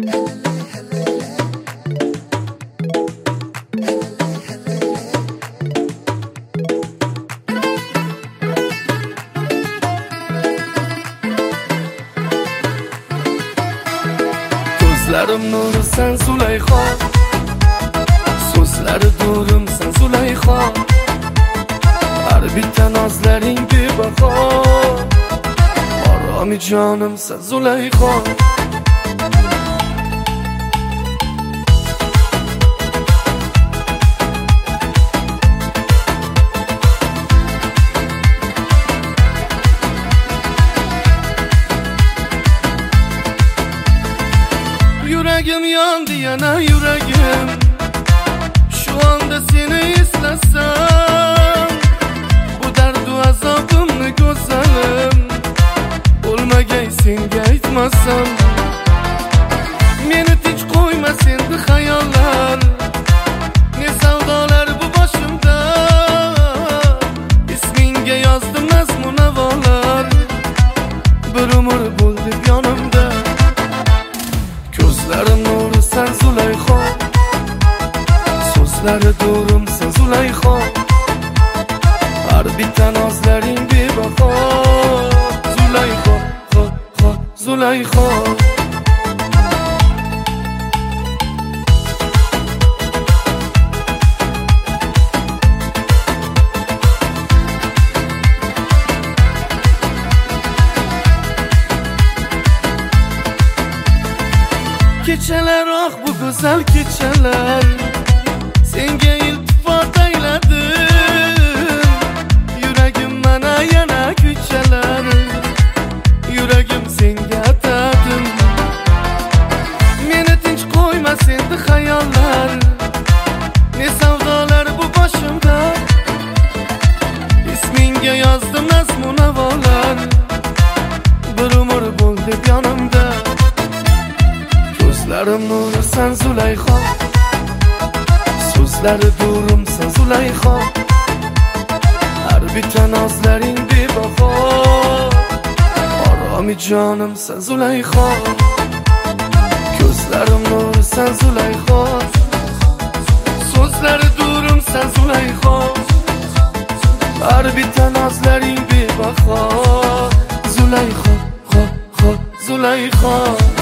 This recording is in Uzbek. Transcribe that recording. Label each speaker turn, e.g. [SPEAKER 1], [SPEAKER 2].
[SPEAKER 1] Gözlerim nuru sen Züleyha, sözleri durum sen Züleyha. Her biten azlerin bir baka, arami canım sen Züleyha. Yüreğim yandı yana yüreğim, şu anda seni istesem. Bu derdu azabımı gözelim, olmagay senga aytmasam. Meni tinch qo'ymasin hayallar, ne savdolar bu boshimda. Ismingga yozdim nazmun navolar, bir umr bo'ldi yonimda. Gözlerim nuru sen Züleyha, sözleri durum sen Züleyha. Her biten azlerin bir baka, Züleyha, Züleyha. Keçeler ah bu güzel keçeler, senga iltifot eyledim. Yüreğim bana yana küçeler, yüreğim senga atadım. Meni tinch qo'ymasin hayallar, ne savdolar bu boshimda. Ismingga yozdim nazmun navolar, bir umr bo'ldi yonimda. Gözlerim nuru sen Züleyha, sözleri durum sen Züleyha. Her biten azlerin bir baka, arami canım sen Züleyha. Gözlerim nuru sen Züleyha, sözleri durum sen Züleyha. Her biten azlerin bir baka, Züleyha, Züleyha.